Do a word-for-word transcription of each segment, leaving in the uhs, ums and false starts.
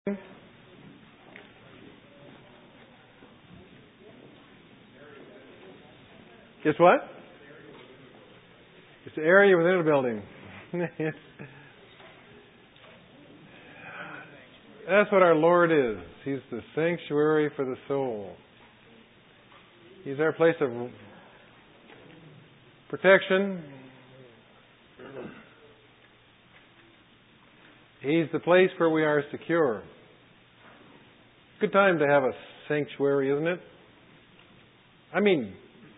Guess what? It's the area within a building. That's what our Lord is. He's the sanctuary for the soul. He's our place of protection. He's the place where we are secure. Good time to have a sanctuary, isn't it? I mean,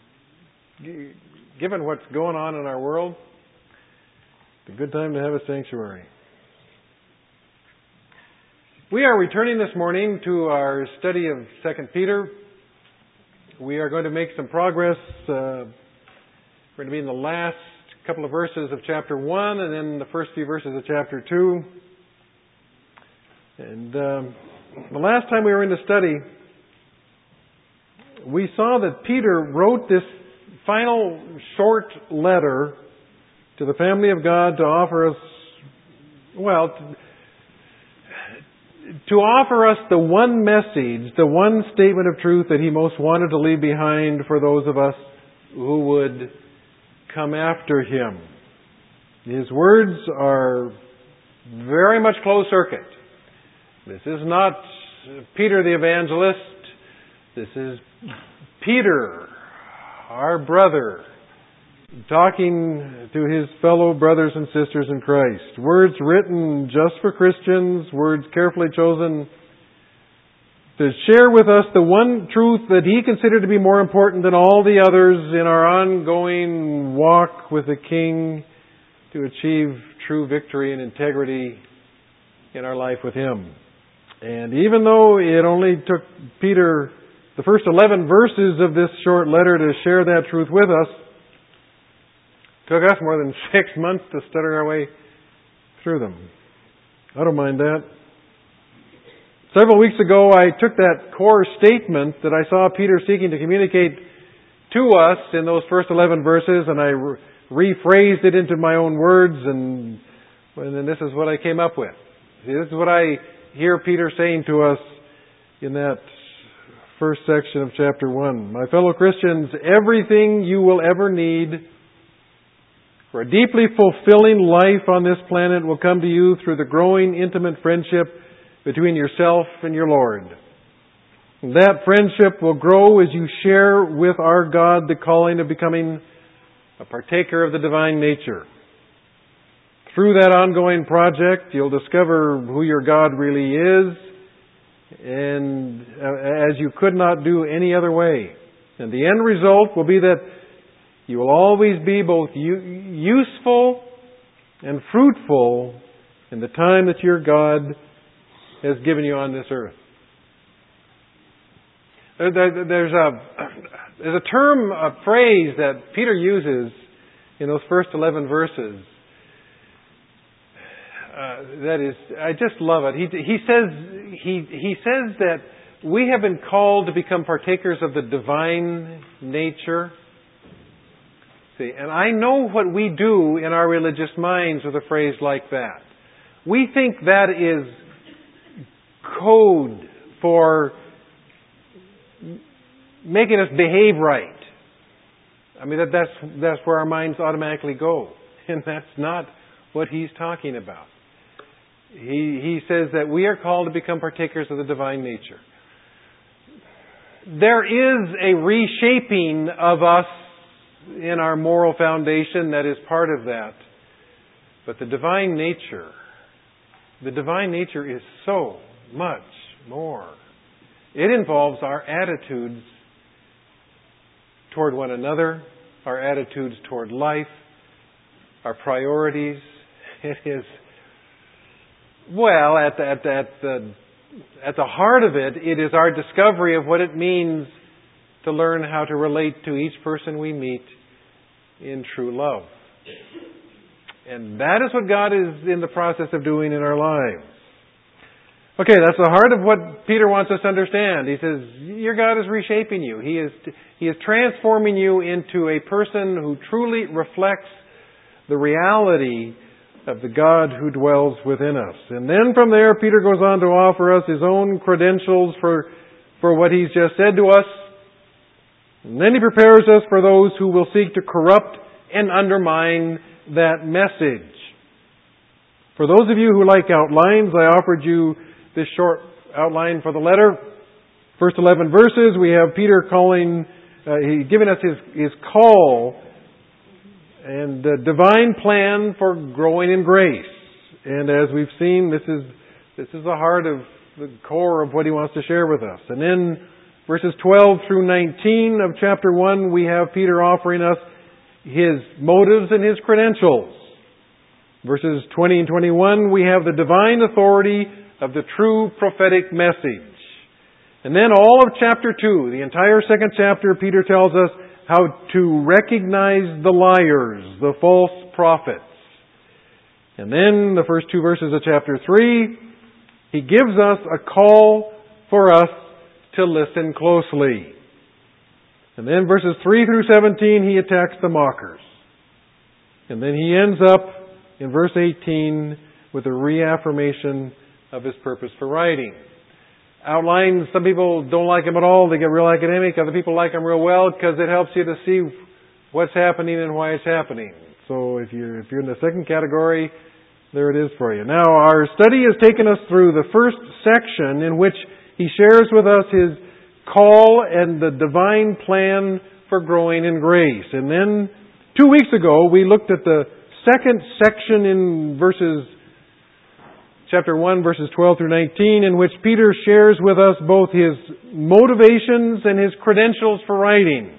given what's going on in our world, it's a good time to have a sanctuary. We are returning this morning to our study of Second Peter. We are going to make some progress. Uh, we're going to be in the last couple of verses of chapter one and then the first few verses of chapter two. And um, the last time we were in the study, we saw that Peter wrote this final short letter to the family of God to offer us, well, to, to offer us the one message, the one statement of truth that he most wanted to leave behind for those of us who would come after him. His words are very much closed circuit. This is not Peter the evangelist. This is Peter, our brother, talking to his fellow brothers and sisters in Christ. Words written just for Christians, words carefully chosen to share with us the one truth that he considered to be more important than all the others in our ongoing walk with the King to achieve true victory and integrity in our life with him. And even though it only took Peter the first eleven verses of this short letter to share that truth with us, it took us more than six months to study our way through them. I don't mind that. Several weeks ago, I took that core statement that I saw Peter seeking to communicate to us in those first eleven verses, and I re- rephrased it into my own words, and, and then this is what I came up with. See, this is what I hear Peter saying to us in that first section of chapter one. My fellow Christians, everything you will ever need for a deeply fulfilling life on this planet will come to you through the growing intimate friendship between yourself and your Lord. That friendship will grow as you share with our God the calling of becoming a partaker of the divine nature. Through that ongoing project, you'll discover who your God really is, and as you could not do any other way. And the end result will be that you will always be both useful and fruitful in the time that your God has given you on this earth. There's a, there's a term, a phrase that Peter uses in those first eleven verses. Uh, that is, I just love it. He, he says he he says that we have been called to become partakers of the divine nature. See, and I know what we do in our religious minds with a phrase like that. We think that is code for making us behave right. I mean, that that's that's where our minds automatically go, and that's not what he's talking about. He he says that we are called to become partakers of the divine nature. There is a reshaping of us in our moral foundation that is part of that. But the divine nature, the divine nature is so much more. It involves our attitudes toward one another, our attitudes toward life, our priorities. It is Well, at the, at, the, at, the, at the heart of it, it is our discovery of what it means to learn how to relate to each person we meet in true love. And that is what God is in the process of doing in our lives. Okay, that's the heart of what Peter wants us to understand. He says, your God is reshaping you. He is, he is transforming you into a person who truly reflects the reality of the God who dwells within us. And then from there, Peter goes on to offer us his own credentials for, for what he's just said to us. And then he prepares us for those who will seek to corrupt and undermine that message. For those of you who like outlines, I offered you this short outline for the letter. First eleven verses, we have Peter calling, uh, he's given us his, his call and uh, divine plan for growing in grace. And as we've seen, this is this is the heart of the core of what he wants to share with us. And then verses twelve through nineteen of chapter one, we have Peter offering us his motives and his credentials. Verses twenty and twenty-one, we have the divine authority of the true prophetic message. And then all of chapter two, the entire second chapter, Peter tells us how to recognize the liars, the false prophets. And then the first two verses of chapter three, he gives us a call for us to listen closely. And then verses three through seventeen, he attacks the mockers. And then he ends up in verse eighteen with a reaffirmation of his purpose for writing. Outlines, some people don't like them at all. They get real academic. Other people like them real well because it helps you to see what's happening and why it's happening. So if you're, if you're in the second category, there it is for you. Now, our study has taken us through the first section in which he shares with us his call and the divine plan for growing in grace. And then two weeks ago, we looked at the second section in verses chapter one, verses twelve through nineteen, in which Peter shares with us both his motivations and his credentials for writing.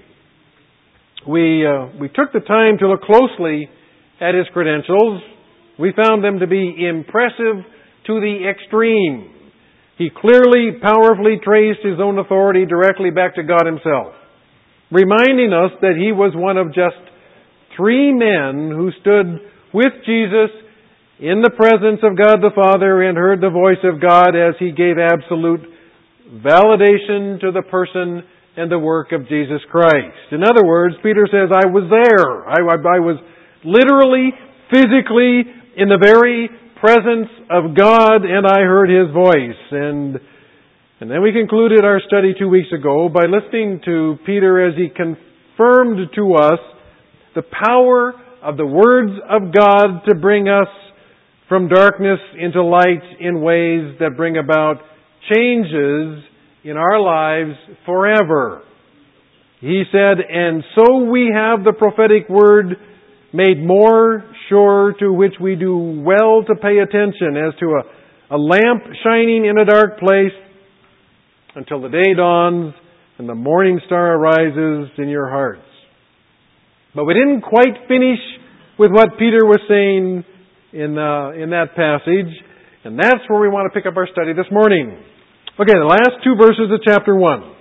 We uh, we took the time to look closely at his credentials. We found them to be impressive to the extreme. He clearly, powerfully traced his own authority directly back to God Himself, reminding us that he was one of just three men who stood with Jesus in the presence of God the Father and heard the voice of God as He gave absolute validation to the person and the work of Jesus Christ. In other words, Peter says, I was there. I, I, I was literally, physically in the very presence of God, and I heard His voice. And, and then we concluded our study two weeks ago by listening to Peter as he confirmed to us the power of the words of God to bring us from darkness into light in ways that bring about changes in our lives forever. He said, and so we have the prophetic word made more sure, to which we do well to pay attention, as to a, a lamp shining in a dark place until the day dawns and the morning star arises in your hearts. But we didn't quite finish with what Peter was saying in uh, in that passage, and that's where we want to pick up our study this morning. Okay, the last two verses of chapter one.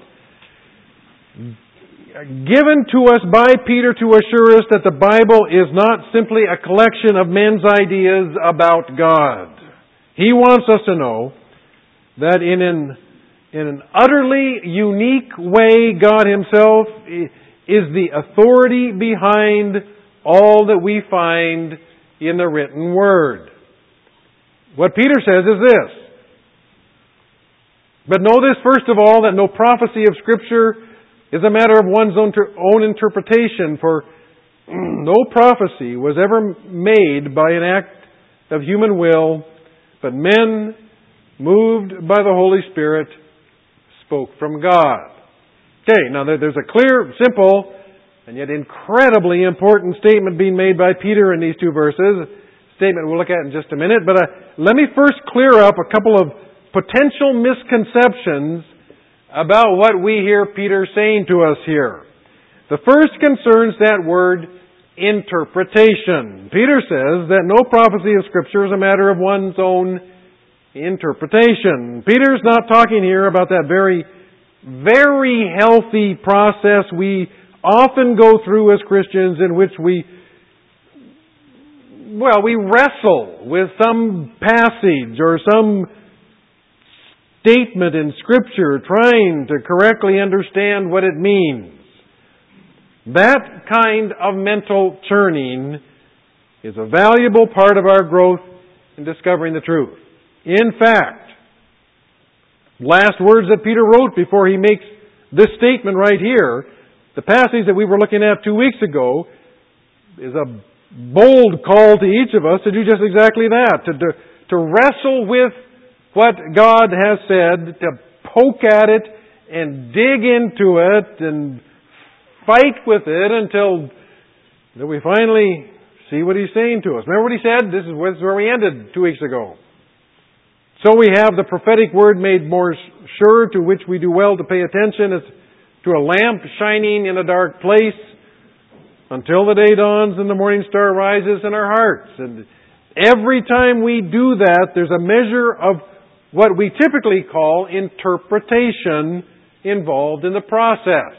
Given to us by Peter to assure us that the Bible is not simply a collection of men's ideas about God. He wants us to know that in an, in an utterly unique way, God Himself is the authority behind all that we find in the written Word. What Peter says is this. But know this, first of all, that no prophecy of Scripture is a matter of one's own, ter- own interpretation, for no prophecy was ever made by an act of human will, but men, moved by the Holy Spirit, spoke from God. Okay, now there's a clear, simple, and yet incredibly important statement being made by Peter in these two verses. Statement we'll look at in just a minute. But uh, let me first clear up a couple of potential misconceptions about what we hear Peter saying to us here. The first concerns that word interpretation. Peter says that no prophecy of Scripture is a matter of one's own interpretation. Peter's not talking here about that very, very healthy process we often go through as Christians, in which we, well, we wrestle with some passage or some statement in Scripture trying to correctly understand what it means. That kind of mental churning is a valuable part of our growth in discovering the truth. In fact, last words that Peter wrote before he makes this statement right here, the passage that we were looking at two weeks ago, is a bold call to each of us to do just exactly that, to, to, to wrestle with what God has said, to poke at it and dig into it and fight with it until that we finally see what He's saying to us. Remember what He said? This is where we ended two weeks ago. So we have the prophetic word made more sure, to which we do well to pay attention as to a lamp shining in a dark place until the day dawns and the morning star rises in our hearts. And every time we do that, there's a measure of what we typically call interpretation involved in the process.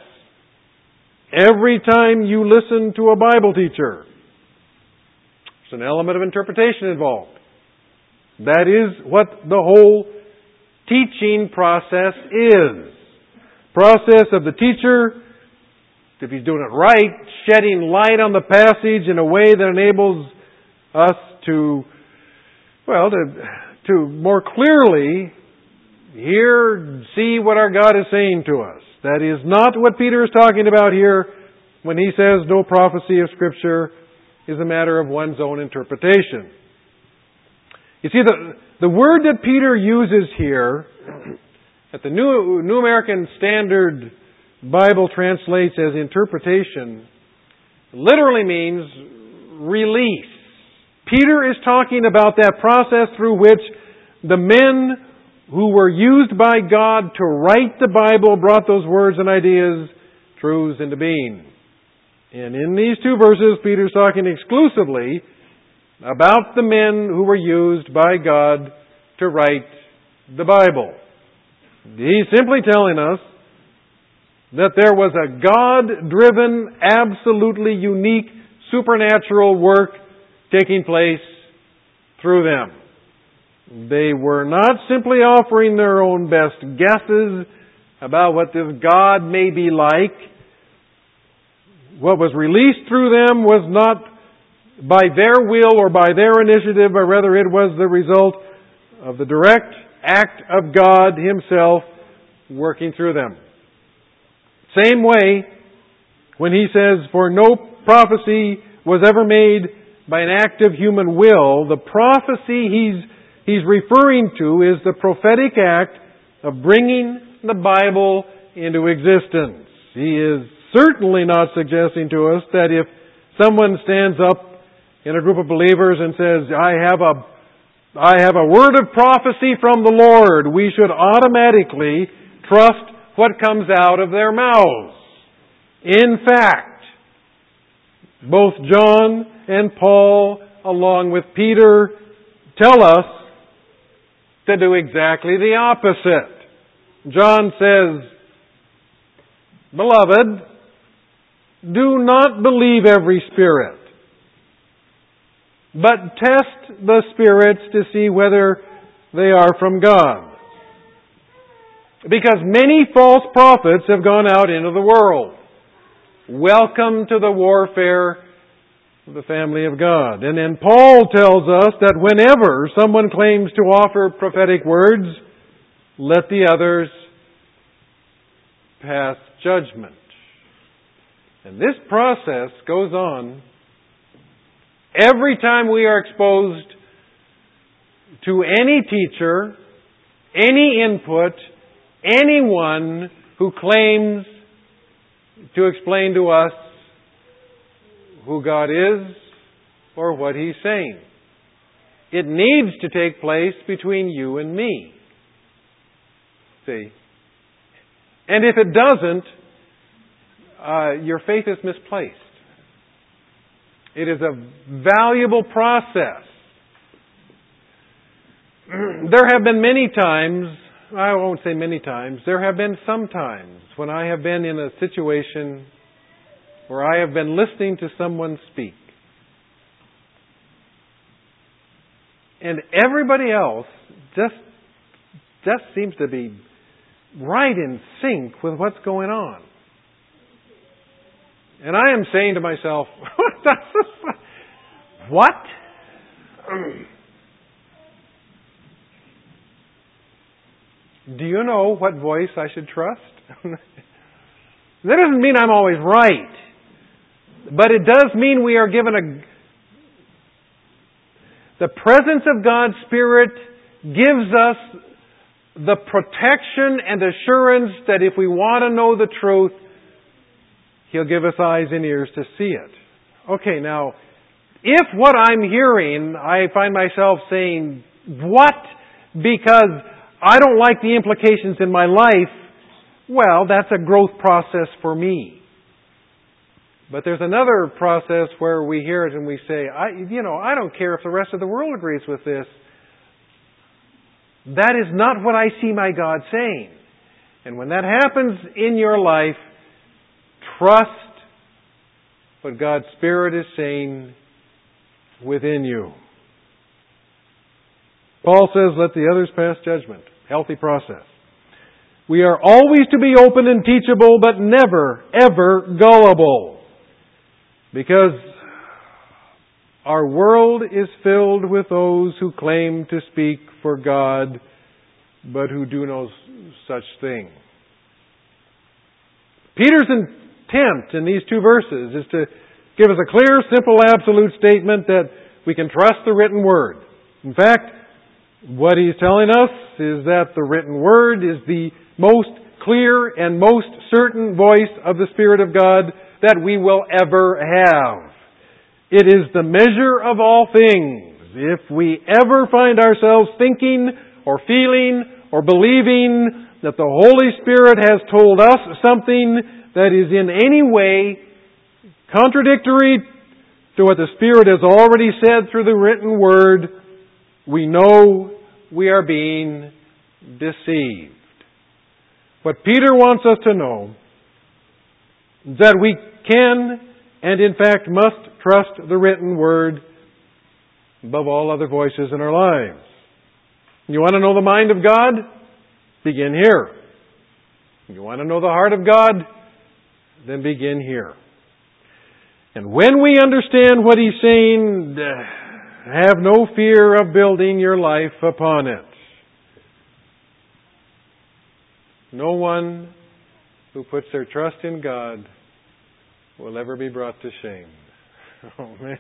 Every time you listen to a Bible teacher, there's an element of interpretation involved. That is what the whole teaching process is. Process of the teacher, if he's doing it right, shedding light on the passage in a way that enables us to, well, to, to more clearly hear, see what our God is saying to us. That is not what Peter is talking about here when he says no prophecy of Scripture is a matter of one's own interpretation. You see, the, the word that Peter uses here, that the New, New American Standard Bible translates as interpretation, literally means release. Peter is talking about that process through which the men who were used by God to write the Bible brought those words and ideas, truths, into being. And in these two verses, Peter's talking exclusively about the men who were used by God to write the Bible. He's simply telling us that there was a God-driven, absolutely unique, supernatural work taking place through them. They were not simply offering their own best guesses about what this God may be like. What was released through them was not by their will or by their initiative, but rather it was the result of the direct act of God Himself working through them. Same way, when He says, for no prophecy was ever made by an act of human will, the prophecy He's He's referring to is the prophetic act of bringing the Bible into existence. He is certainly not suggesting to us that if someone stands up in a group of believers and says, I have a, I have a word of prophecy from the Lord, we should automatically trust what comes out of their mouths. In fact, both John and Paul, along with Peter, tell us to do exactly the opposite. John says, Beloved, do not believe every spirit, but test the spirits to see whether they are from God. Because many false prophets have gone out into the world. Welcome to the warfare of the family of God. And then Paul tells us that whenever someone claims to offer prophetic words, let the others pass judgment. And this process goes on every time we are exposed to any teacher, any input, anyone who claims to explain to us who God is or what He's saying. It needs to take place between you and me. See? And if it doesn't, uh, your faith is misplaced. It is a valuable process. There have been many times, I won't say many times, there have been some times when I have been in a situation where I have been listening to someone speak. And everybody else just, just seems to be right in sync with what's going on. And I am saying to myself, What? Do you know what voice I should trust? That doesn't mean I'm always right. But it does mean we are given a... The presence of God's Spirit gives us the protection and assurance that if we want to know the truth, He'll give us eyes and ears to see it. Okay, now, if what I'm hearing, I find myself saying, what? Because I don't like the implications in my life, well, that's a growth process for me. But there's another process where we hear it and we say, I, you know, I don't care if the rest of the world agrees with this. That is not what I see my God saying. And when that happens in your life, trust what God's Spirit is saying within you. Paul says, let the others pass judgment. Healthy process. We are always to be open and teachable, but never, ever gullible. Because our world is filled with those who claim to speak for God, but who do no such thing. Peter's intent in these two verses is to give us a clear, simple, absolute statement that we can trust the written Word. In fact, what he's telling us is that the written Word is the most clear and most certain voice of the Spirit of God that we will ever have. It is the measure of all things. If we ever find ourselves thinking or feeling or believing that the Holy Spirit has told us something that is in any way contradictory to what the Spirit has already said through the written Word, we know we are being deceived. What Peter wants us to know is that we can and in fact must trust the written Word above all other voices in our lives. You want to know the mind of God? Begin here. You want to know the heart of God? Then begin here. And when we understand what He's saying, have no fear of building your life upon it. No one who puts their trust in God will ever be brought to shame. Oh, man.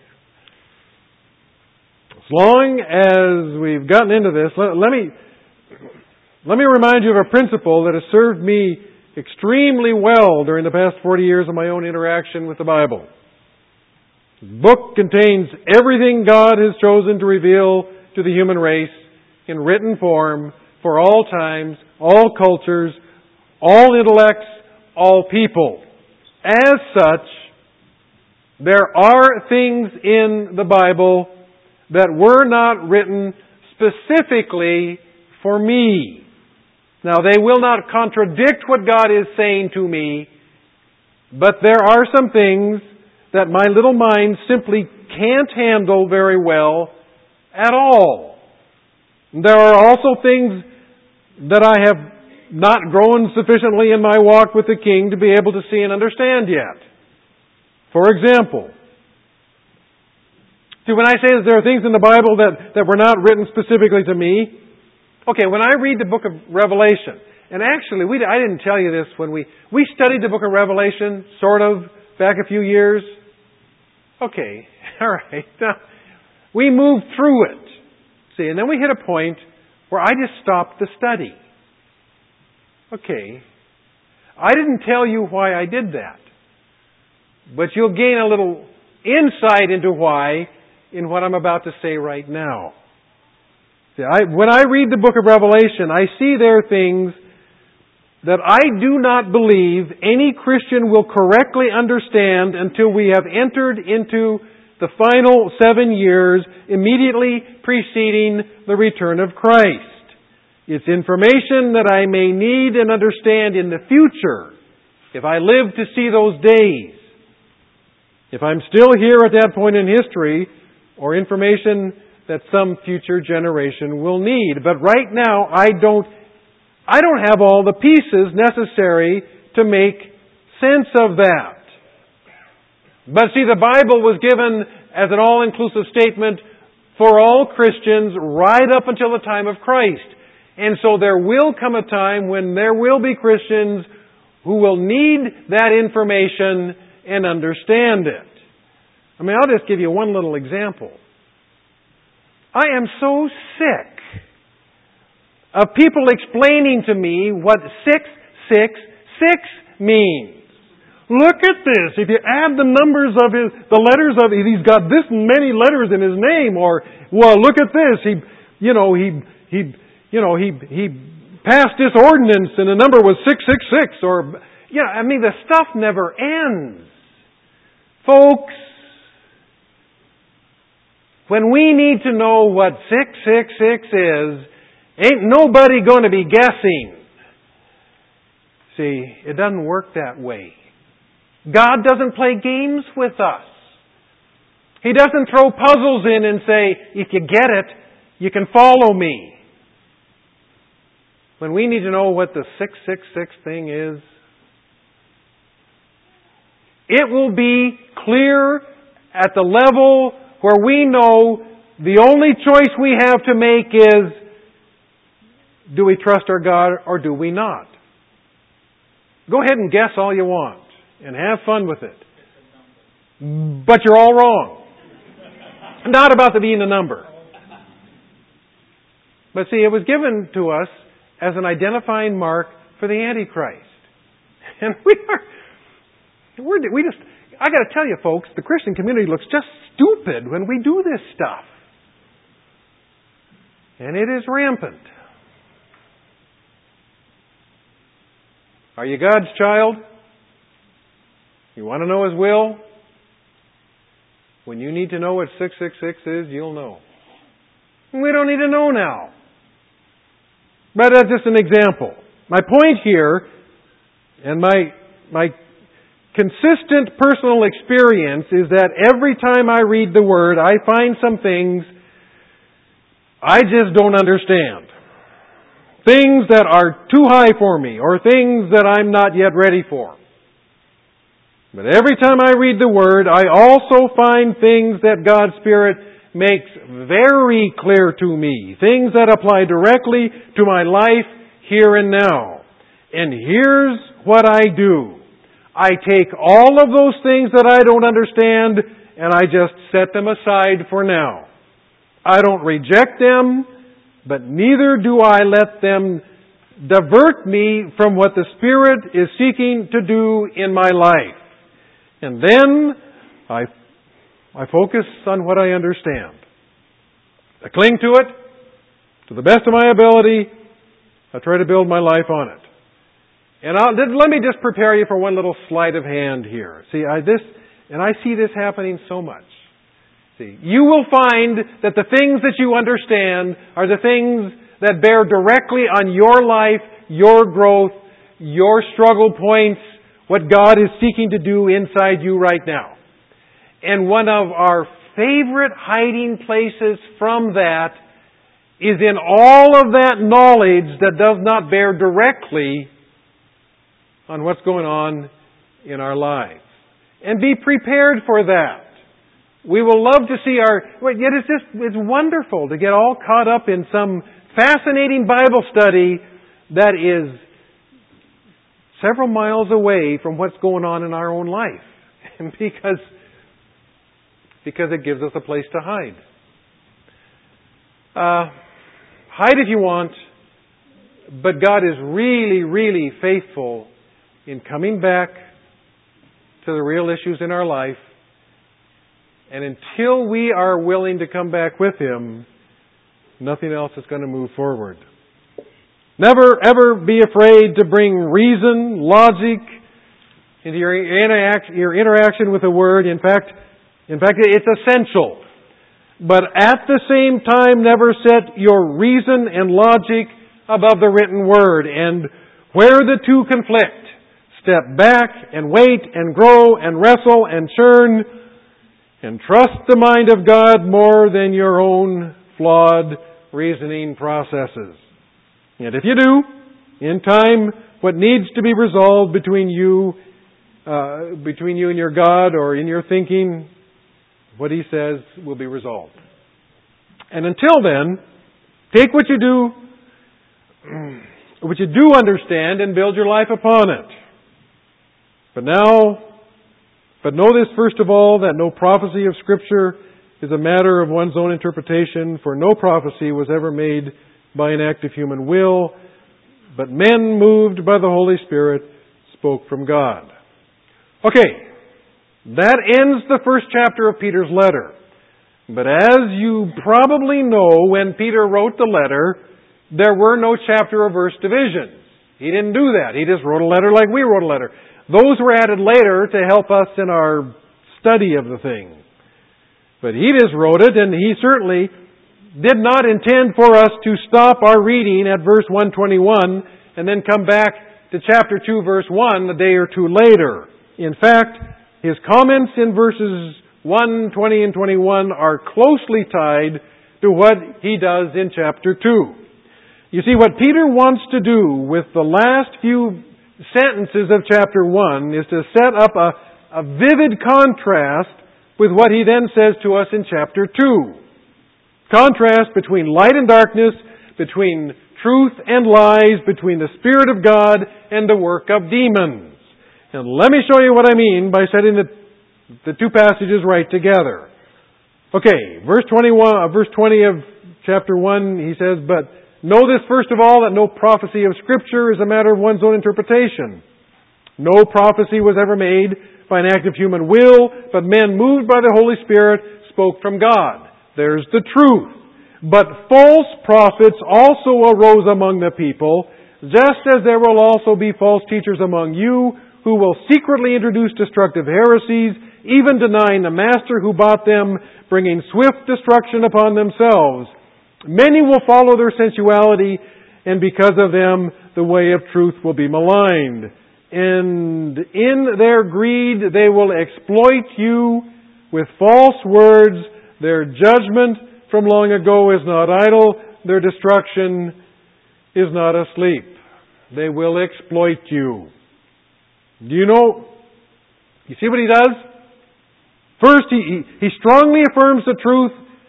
As long as we've gotten into this, let, let me let me remind you of a principle that has served me extremely well during the past forty years of my own interaction with the Bible. The book contains everything God has chosen to reveal to the human race in written form for all times, all cultures, all intellects, all people. As such, there are things in the Bible that were not written specifically for me. Now, they will not contradict what God is saying to me, but there are some things that my little mind simply can't handle very well at all. There are also things that I have not grown sufficiently in my walk with the King to be able to see and understand yet. For example, see, when I say that there are things in the Bible that, that were not written specifically to me, okay, when I read the book of Revelation, and actually, we I didn't tell you this when we, we studied the book of Revelation, sort of, back a few years. Okay, all right. Now, we moved through it. See, and then we hit a point where I just stopped the study. Okay, I didn't tell you why I did that. But you'll gain a little insight into why in what I'm about to say right now. See, I, when I read the book of Revelation, I see there things that I do not believe any Christian will correctly understand until we have entered into the final seven years immediately preceding the return of Christ. It's information that I may need and understand in the future if I live to see those days. If I'm still here at that point in history, or information that some future generation will need. But right now, I don't, I don't have all the pieces necessary to make sense of that. But see, the Bible was given as an all-inclusive statement for all Christians right up until the time of Christ. And so there will come a time when there will be Christians who will need that information and understand it. I mean, I'll just give you one little example. I am so sick of people explaining to me what six six six means. Look at this. If you add the numbers of his, the letters of, he's got this many letters in his name. Or, well, look at this. He, you know, he, he, you know, he, he passed this ordinance and the number was six six six. Or, yeah, I mean, the stuff never ends. Folks, when we need to know what six six six is, ain't nobody going to be guessing. See, it doesn't work that way. God doesn't play games with us. He doesn't throw puzzles in and say, if you get it, you can follow me. When we need to know what the six six six thing is, it will be clear at the level where we know the only choice we have to make is, do we trust our God or do we not? Go ahead and guess all you want and have fun with it. But you're all wrong. Not about the being a number. But see, it was given to us as an identifying mark for the Antichrist. And we are, we're, we just, I got to tell you folks, the Christian community looks just stupid when we do this stuff. And it is rampant. Are you God's child? You want to know His will? When you need to know what six six six is, you'll know. We don't need to know now. But that's just an example. My point here, and my my consistent personal experience, is that every time I read the Word, I find some things I just don't understand. Things that are too high for me, or things that I'm not yet ready for. But every time I read the Word, I also find things that God's Spirit makes very clear to me. Things that apply directly to my life here and now. And here's what I do. I take all of those things that I don't understand and I just set them aside for now. I don't reject them, but neither do I let them divert me from what the Spirit is seeking to do in my life. And then I, I focus on what I understand. I cling to it to the best of my ability. I try to build my life on it. And I'll, let me just prepare you for one little sleight of hand here. See, I this, and I see this happening so much. See, you will find that the things that you understand are the things that bear directly on your life, your growth, your struggle points, what God is seeking to do inside you right now. And one of our favorite hiding places from that is in all of that knowledge that does not bear directly on what's going on in our lives. And be prepared for that. We will love to see our, yet it's just, it's wonderful to get all caught up in some fascinating Bible study that is several miles away from what's going on in our own life. because, because it gives us a place to hide. Uh, hide if you want, but God is really, really faithful in coming back to the real issues in our life. And until we are willing to come back with Him, nothing else is going to move forward. Never, ever be afraid to bring reason, logic into your, interact, your interaction with the Word. In fact, in fact, it's essential. But at the same time, never set your reason and logic above the written Word. And where the two conflict, step back and wait and grow and wrestle and churn and trust the mind of God more than your own flawed reasoning processes. And if you do, in time, what needs to be resolved between you, uh, between you and your God, or in your thinking, what He says will be resolved. And until then, take what you do, what you do understand, and build your life upon it. But now, but know this first of all, that no prophecy of Scripture is a matter of one's own interpretation, for no prophecy was ever made by an act of human will, but men moved by the Holy Spirit spoke from God. Okay, that ends the first chapter of Peter's letter. But as you probably know, when Peter wrote the letter, there were no chapter or verse divisions. He didn't do that. He just wrote a letter like we wrote a letter. Those were added later to help us in our study of the thing. But he just wrote it, and he certainly did not intend for us to stop our reading at verse one twenty-one and then come back to chapter two, verse one a day or two later. In fact, his comments in verses one, twenty, and twenty-one are closely tied to what he does in chapter two. You see, what Peter wants to do with the last few sentences of chapter one is to set up a, a vivid contrast with what he then says to us in chapter two. Contrast between light and darkness, between truth and lies, between the Spirit of God and the work of demons. And let me show you what I mean by setting the, the two passages right together. Okay, verse twenty-one, uh, verse twenty of chapter one, he says, "But know this first of all, that no prophecy of Scripture is a matter of one's own interpretation. No prophecy was ever made by an act of human will, but men moved by the Holy Spirit spoke from God." There's the truth. "But false prophets also arose among the people, just as there will also be false teachers among you, who will secretly introduce destructive heresies, even denying the master who bought them, bringing swift destruction upon themselves. Many will follow their sensuality, and because of them the way of truth will be maligned. And in their greed they will exploit you with false words. Their judgment from long ago is not idle. Their destruction is not asleep." They will exploit you. Do you know? You see what he does? First, he, he, he strongly affirms the truth,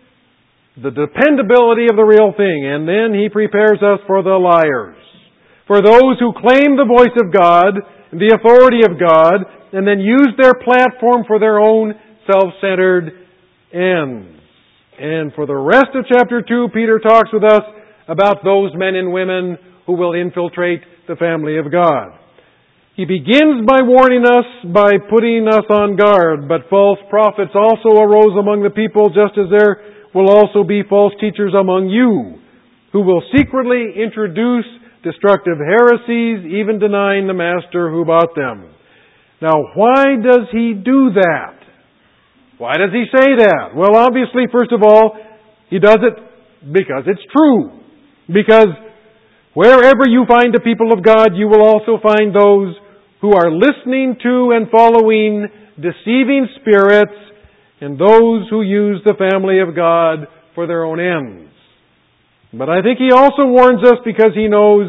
the dependability of the real thing, and then he prepares us for the liars. For those who claim the voice of God, the authority of God, and then use their platform for their own self-centered ends. And for the rest of chapter two, Peter talks with us about those men and women who will infiltrate the family of God. He begins by warning us, by putting us on guard, but false prophets also arose among the people, just as there will also be false teachers among you, who will secretly introduce destructive heresies, even denying the master who bought them. Now, why does he do that? Why does he say that? Well, obviously, first of all, he does it because it's true. Because wherever you find the people of God, you will also find those who are listening to and following deceiving spirits, and those who use the family of God for their own ends. But I think he also warns us because he knows,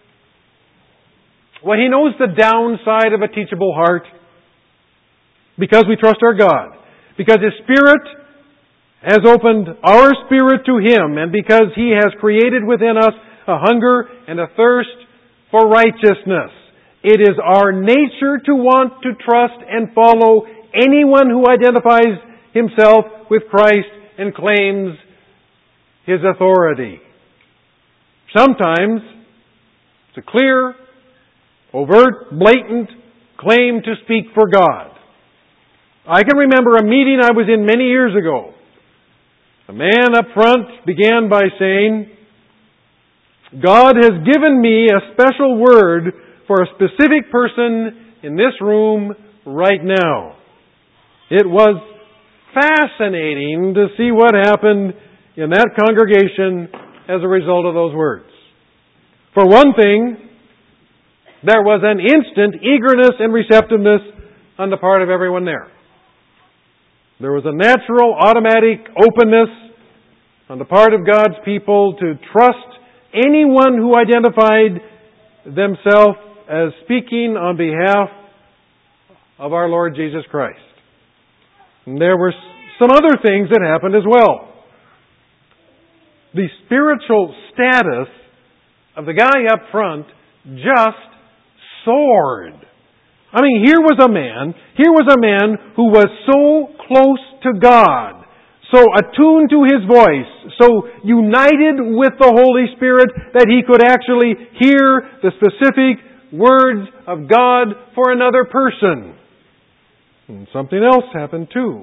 well, he knows the downside of a teachable heart, because we trust our God. Because His Spirit has opened our spirit to Him, and because He has created within us a hunger and a thirst for righteousness. It is our nature to want to trust and follow anyone who identifies himself with Christ and claims His authority. Sometimes it's a clear, overt, blatant claim to speak for God. I can remember a meeting I was in many years ago. A man up front began by saying, "God has given me a special word for a specific person in this room right now." It was fascinating to see what happened in that congregation as a result of those words. For one thing, there was an instant eagerness and receptiveness on the part of everyone there. There was a natural, automatic openness on the part of God's people to trust anyone who identified themselves as speaking on behalf of our Lord Jesus Christ. And there were some other things that happened as well. The spiritual status of the guy up front just soared. I mean, here was a man, here was a man who was so close to God, so attuned to His voice, so united with the Holy Spirit that he could actually hear the specific words of God for another person. And something else happened too.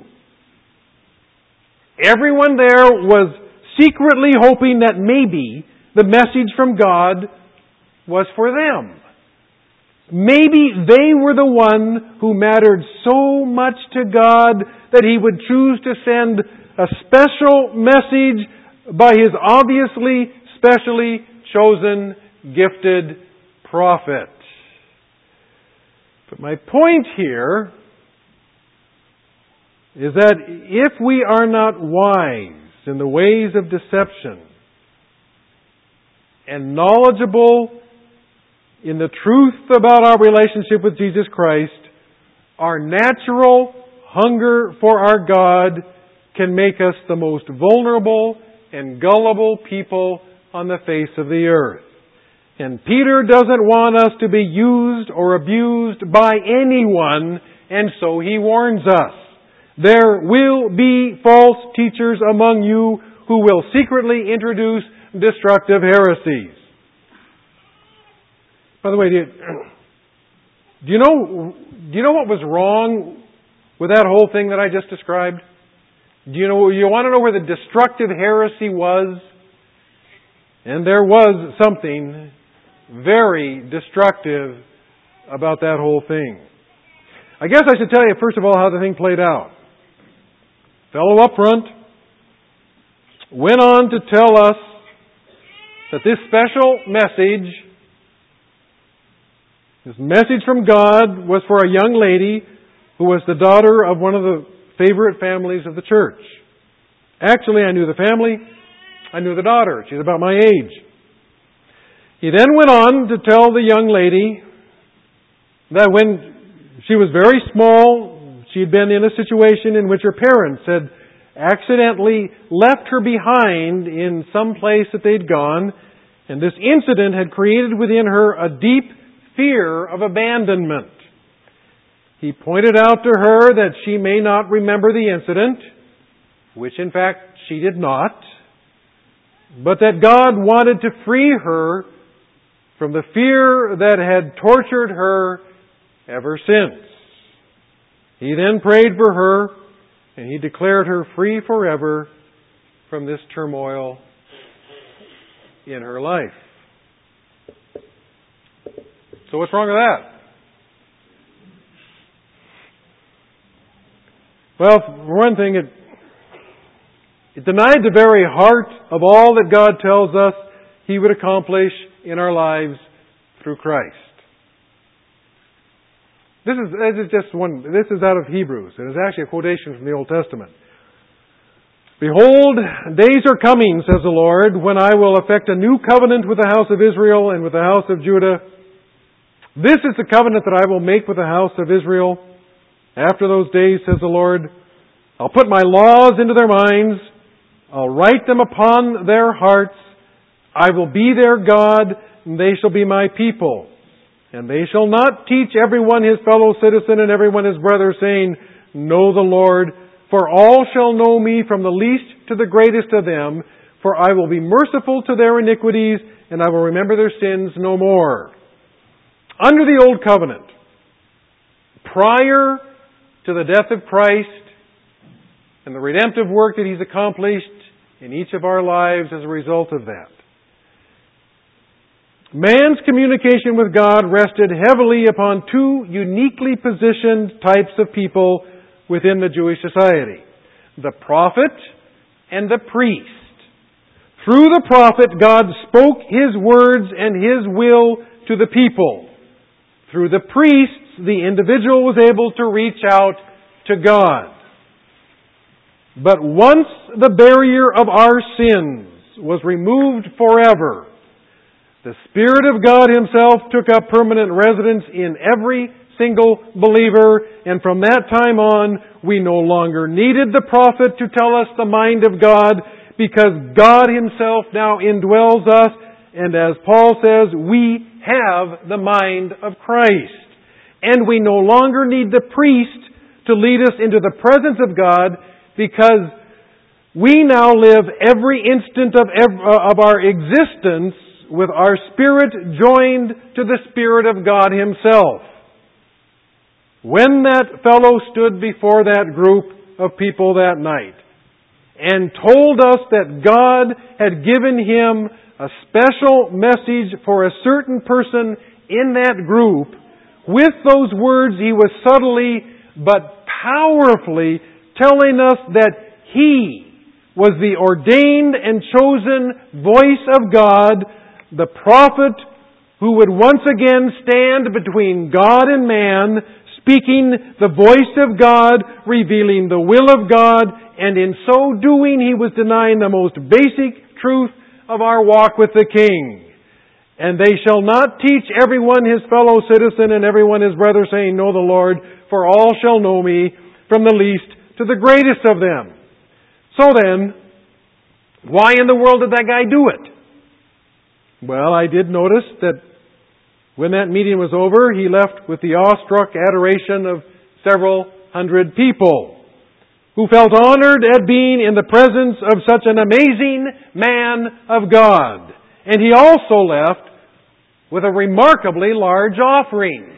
Everyone there was secretly hoping that maybe the message from God was for them. Maybe they were the one who mattered so much to God that He would choose to send a special message by His obviously, specially chosen, gifted prophet. But my point here is that if we are not wise in the ways of deception and knowledgeable in the truth about our relationship with Jesus Christ, our natural hunger for our God can make us the most vulnerable and gullible people on the face of the earth. And Peter doesn't want us to be used or abused by anyone, and so he warns us. There will be false teachers among you who will secretly introduce destructive heresies. By the way, do you, do you know do you know what was wrong with that whole thing that I just described? Do you know you want to know where the destructive heresy was? And there was something very destructive about that whole thing. I guess I should tell you first of all how the thing played out. Fellow up front went on to tell us that this special message, this message from God, was for a young lady who was the daughter of one of the favorite families of the church. Actually, I knew the family. I knew the daughter. She's about my age. He then went on to tell the young lady that when she was very small, she had been in a situation in which her parents had accidentally left her behind in some place that they'd gone, and this incident had created within her a deep fear of abandonment. He pointed out to her that she may not remember the incident, which in fact she did not, but that God wanted to free her from the fear that had tortured her ever since. He then prayed for her, and He declared her free forever from this turmoil in her life. So what's wrong with that? Well, for one thing, it, it denied the very heart of all that God tells us He would accomplish in our lives through Christ. This is, this is just one, this is out of Hebrews. It is actually a quotation from the Old Testament. Behold, days are coming, says the Lord, when I will effect a new covenant with the house of Israel and with the house of Judah. This is the covenant that I will make with the house of Israel. After those days, says the Lord, I'll put my laws into their minds. I'll write them upon their hearts. I will be their God, and they shall be my people. And they shall not teach everyone his fellow citizen and everyone his brother, saying, Know the Lord, for all shall know me from the least to the greatest of them, for I will be merciful to their iniquities, and I will remember their sins no more. Under the Old Covenant, prior to the death of Christ and the redemptive work that He's accomplished in each of our lives as a result of that, man's communication with God rested heavily upon two uniquely positioned types of people within the Jewish society: the prophet and the priest. Through the prophet, God spoke His words and His will to the people. Through the priests, the individual was able to reach out to God. But once the barrier of our sins was removed forever, the Spirit of God Himself took up permanent residence in every single believer. And from that time on, we no longer needed the prophet to tell us the mind of God, because God Himself now indwells us. And as Paul says, we have the mind of Christ. And we no longer need the priest to lead us into the presence of God, because we now live every instant of, ev- of our existence with our spirit joined to the Spirit of God Himself. When that fellow stood before that group of people that night and told us that God had given him a special message for a certain person in that group, with those words he was subtly but powerfully telling us that He was the ordained and chosen voice of God, the prophet who would once again stand between God and man, speaking the voice of God, revealing the will of God, and in so doing he was denying the most basic truth of our walk with the King. And they shall not teach everyone his fellow citizen and everyone his brother, saying, Know the Lord, for all shall know me, from the least to the greatest of them. So then, why in the world did that guy do it? Well, I did notice that when that meeting was over, he left with the awestruck adoration of several hundred people who felt honored at being in the presence of such an amazing man of God. And he also left with a remarkably large offering.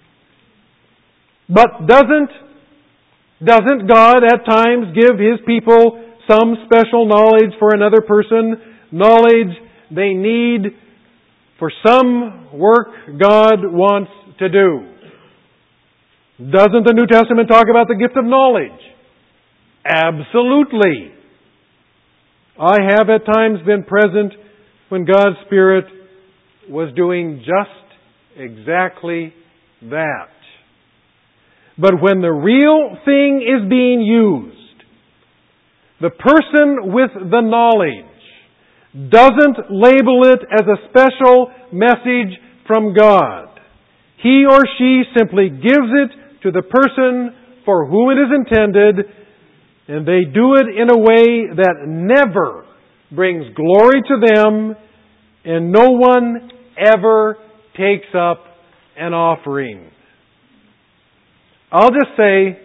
But doesn't, doesn't God at times give His people some special knowledge for another person? Knowledge they need for some work God wants to do. Doesn't the New Testament talk about the gift of knowledge? Absolutely. I have at times been present when God's Spirit was doing just exactly that. But when the real thing is being used, the person with the knowledge doesn't label it as a special message from God. He or she simply gives it to the person for whom it is intended, and they do it in a way that never brings glory to them, and no one ever takes up an offering. I'll just say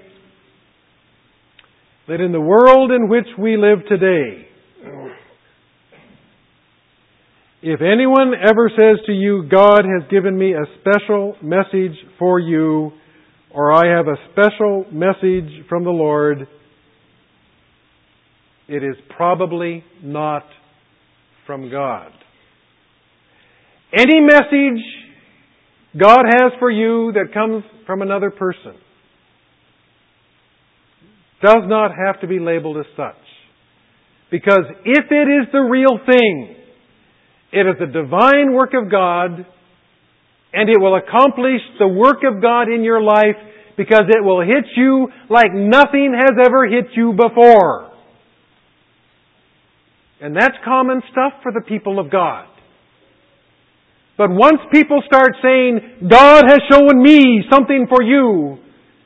that in the world in which we live today, if anyone ever says to you, God has given me a special message for you, or I have a special message from the Lord, it is probably not from God. Any message God has for you that comes from another person does not have to be labeled as such. Because if it is the real thing, it is the divine work of God, and it will accomplish the work of God in your life, because it will hit you like nothing has ever hit you before. And that's common stuff for the people of God. But once people start saying, God has shown me something for you,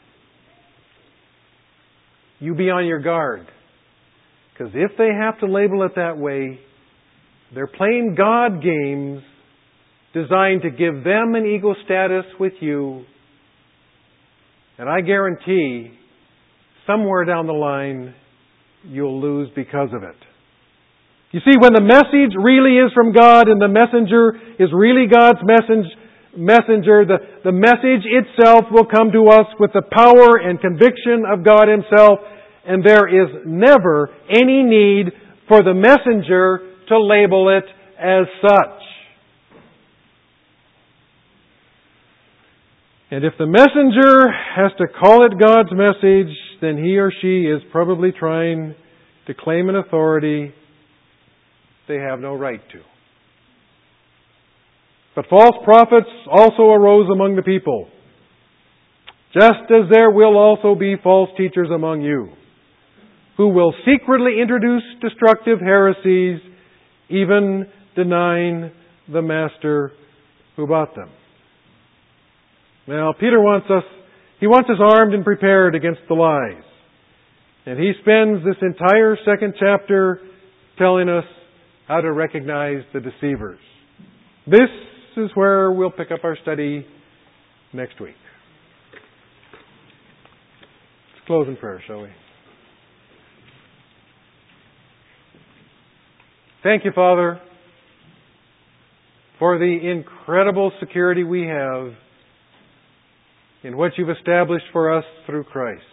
you be on your guard. Because if they have to label it that way, they're playing God games designed to give them an ego status with you. And I guarantee, somewhere down the line, you'll lose because of it. You see, when the message really is from God and the messenger is really God's message, messenger, the, the message itself will come to us with the power and conviction of God Himself, and there is never any need for the messenger to label it as such. And if the messenger has to call it God's message, then he or she is probably trying to claim an authority they have no right to. But false prophets also arose among the people, just as there will also be false teachers among you, who will secretly introduce destructive heresies, even denying the master who bought them. Well, Peter wants us, he wants us armed and prepared against the lies. And he spends this entire second chapter telling us how to recognize the deceivers. This is where we'll pick up our study next week. Let's close in prayer, shall we? Thank you, Father, for the incredible security we have in what you've established for us through Christ.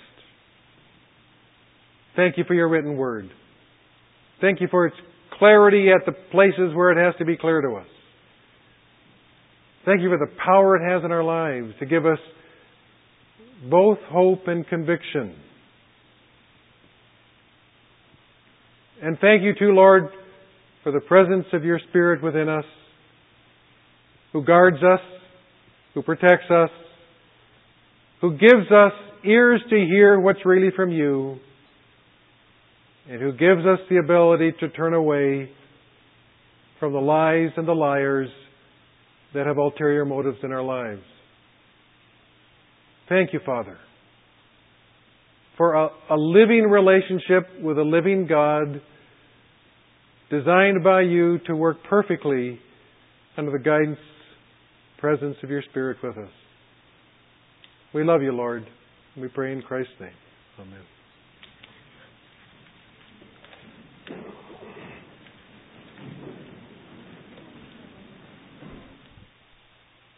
Thank you for your written word. Thank you for its clarity at the places where it has to be clear to us. Thank you for the power it has in our lives to give us both hope and conviction. And thank you too, Lord, for the presence of your Spirit within us, who guards us, who protects us, who gives us ears to hear what's really from you, and who gives us the ability to turn away from the lies and the liars that have ulterior motives in our lives. Thank you, Father, for a, a living relationship with a living God designed by you to work perfectly under the guidance, presence of your Spirit with us. We love you, Lord. We pray in Christ's name. Amen.